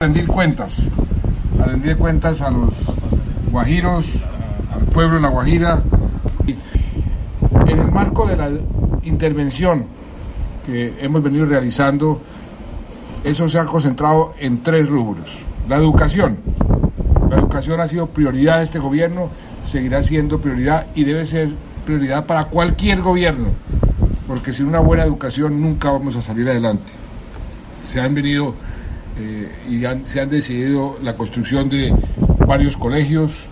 rendir cuentas a los guajiros, al pueblo de La Guajira. En el marco de la intervención que hemos venido realizando, eso se ha concentrado en 3 rubros. La educación ha sido prioridad de este gobierno, seguirá siendo prioridad y debe ser prioridad para cualquier gobierno, porque sin una buena educación nunca vamos a salir adelante. Se han venido se han decidido la construcción de varios colegios,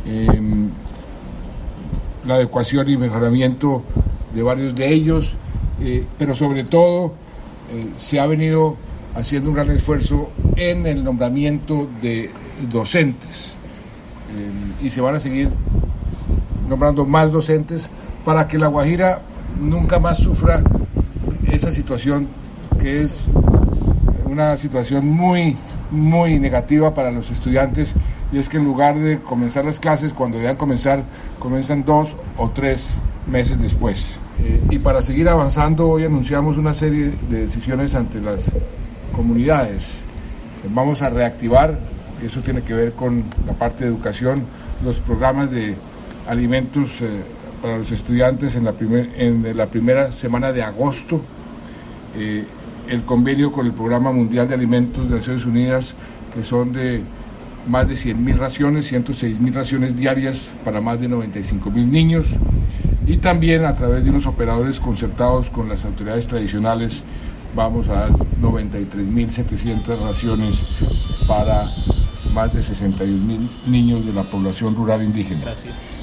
la adecuación y mejoramiento de varios de ellos, pero sobre todo se ha venido haciendo un gran esfuerzo en el nombramiento de docentes, y se van a seguir nombrando más docentes para que La Guajira nunca más sufra esa situación que es una situación muy negativa para los estudiantes, y es que en lugar de comenzar las clases cuando deban comenzar, comienzan 2 o 3 meses después. Y para seguir avanzando, hoy anunciamos una serie de decisiones ante las comunidades. Vamos a reactivar, eso tiene que ver con la parte de educación, los programas de alimentos para los estudiantes en la primera semana de agosto, el convenio con el Programa Mundial de Alimentos de Naciones Unidas, que son de más de 100.000 raciones, 106.000 raciones diarias para más de 95.000 niños, y también a través de unos operadores concertados con las autoridades tradicionales vamos a dar 93.700 raciones para más de 61.000 niños de la población rural indígena. Gracias.